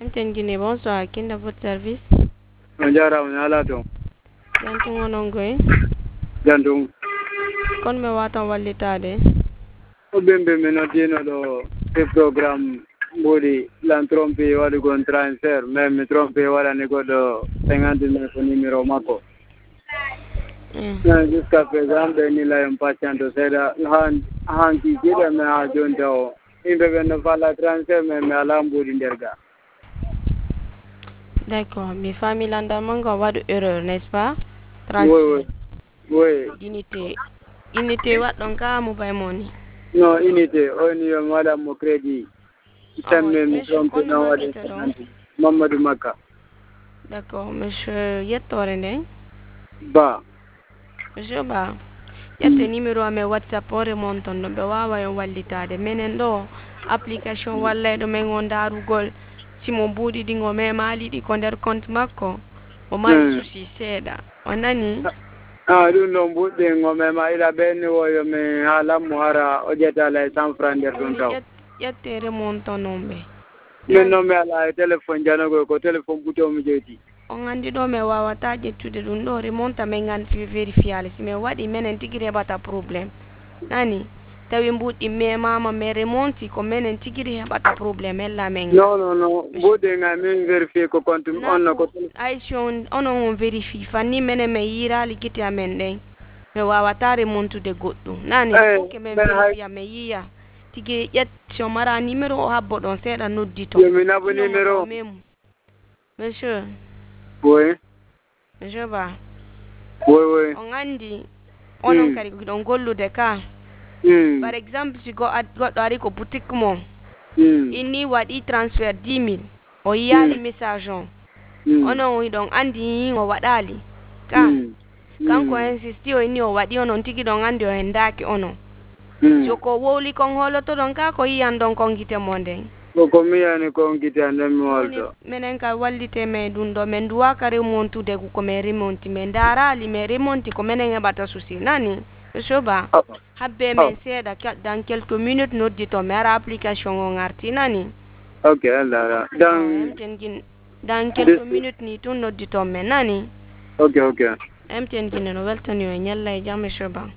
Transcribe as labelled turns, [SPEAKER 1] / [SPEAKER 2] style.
[SPEAKER 1] MTN bonsoir, qui est dans votre service?
[SPEAKER 2] Njara nyala to.
[SPEAKER 1] Jantung onongoy.
[SPEAKER 2] Jantung.
[SPEAKER 1] Kon me watan walitade.
[SPEAKER 2] O bembe menotino do ce programme bodi lan trompe wadi gon transfer même mi trompe wala ne godo 50 ko numéro mako. Jusqu'à présent ni la impatient to seda han ki kida me ha jonto imbe ben fala transfer même ala mbodi nderga.
[SPEAKER 1] D'accord, mes familles l'andamant va de erreur, n'est-ce pas?
[SPEAKER 2] Oui, oui.
[SPEAKER 1] Unité wat donc à mobile money.
[SPEAKER 2] Non, unité, on y a madame au crédit. Mamadou Maka.
[SPEAKER 1] D'accord, monsieur Yetorene.
[SPEAKER 2] Ba.
[SPEAKER 1] Monsieur Ba. Yette numéro ame WhatsApp o remonton no be wawa en wallitade menen do application walla do men on darugol simo budi dingo me mali di ko der compte makko o mari souci seda o nani
[SPEAKER 2] dum no budde ngome ma ila ben woyo me hala muhara o jeta la 100 francs der dum taw
[SPEAKER 1] yette remonton nombe
[SPEAKER 2] men no me ala téléphone janogo ko téléphone buto mi jeti
[SPEAKER 1] on andi do me wawata jettude dum do remonta men gan fi vérifier si me wadi menen tigire bata problème nani tawi mbudi me mama me remonti ko menen tigiri hebata problème ella men
[SPEAKER 2] non budde nga men vérifier ko compte on ko
[SPEAKER 1] action on vérifie fanni menen me yira likiti amen den me wawata remontude goddo nani ko men vérifier me yiya tigi yet so mara numéro o habbo don seda noddito
[SPEAKER 2] mi nabu numéro
[SPEAKER 1] monsieur
[SPEAKER 2] oui
[SPEAKER 1] monsieur ba
[SPEAKER 2] oui
[SPEAKER 1] on andi onon kari don gollude ka par exemple si goɗɗo ari ko boutique mo inni waɗi transfert 10 000 o yiyali message on onon wi ɗon andi o waɗali ka kanko insisti o inni o waɗi onon tigi ɗon andi o hendaki onon soko wowli kon holoto ɗon ka ko yiyan ɗon kon gite mo nden
[SPEAKER 2] ko miyani kon gite nden mi holto
[SPEAKER 1] minen ka wallite me ɗum ɗo min duwa ka remontude ko min remonti min darali min remonti ko minen heɓata souci nani Soba, habbe men seeda dans quelques minutes noddito mera application on arti nani.
[SPEAKER 2] Ok, allora.
[SPEAKER 1] Dans quelques minutes ni tun noddito men nani.
[SPEAKER 2] Ok.
[SPEAKER 1] MTN gine no weltani o nyalla e jamme Soba.